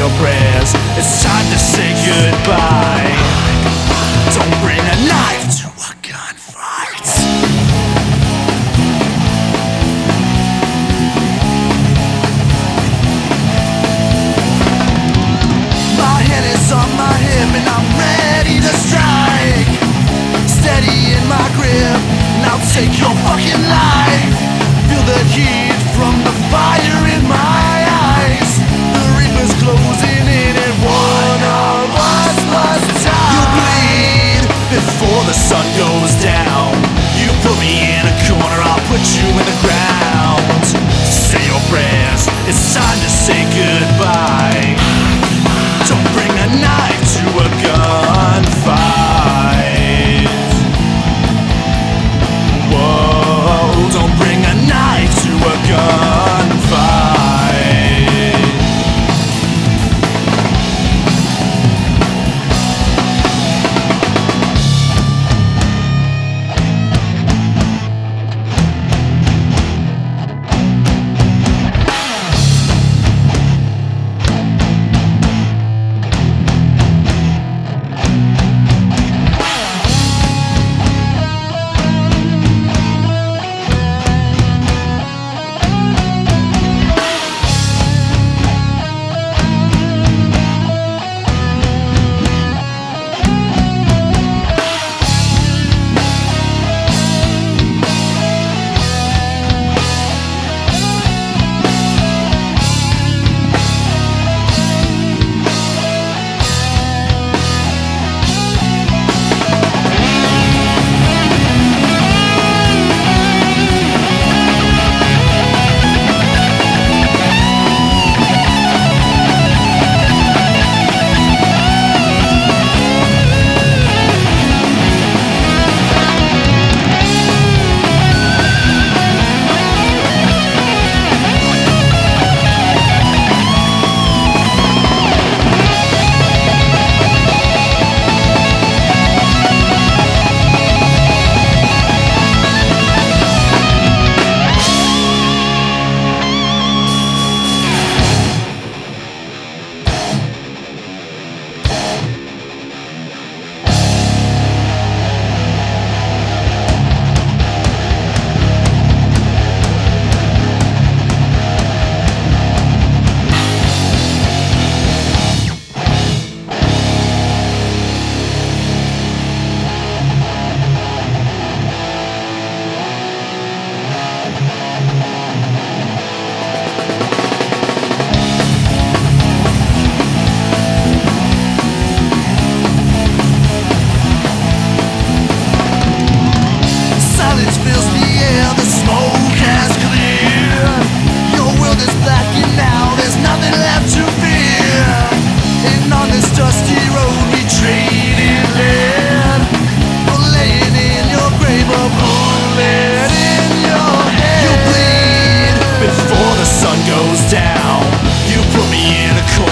your prayers. It's time to say goodbye. Don't bring a knife to a gunfight. My hand is on my hip and I'm ready to strike. Steady in my grip, now take your fucking life. Feel the heat from the fire in my eyes. The reaper's closing in and one of us must die. You bleed before the sun goes down. You put me in a corner, I'll put you in the ground. Say your prayers, it's time to say goodbye. Don't bring a knife to a gunfight. Whoa, don't bring a knife to a gunfight. Down. You put me in a corner.